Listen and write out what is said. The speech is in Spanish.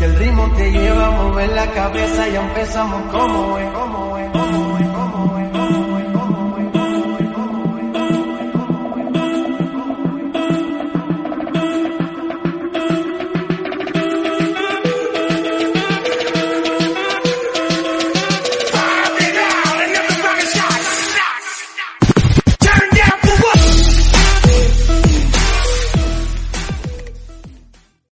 el ritmo te lleva a mover la cabeza, ya empezamos como es.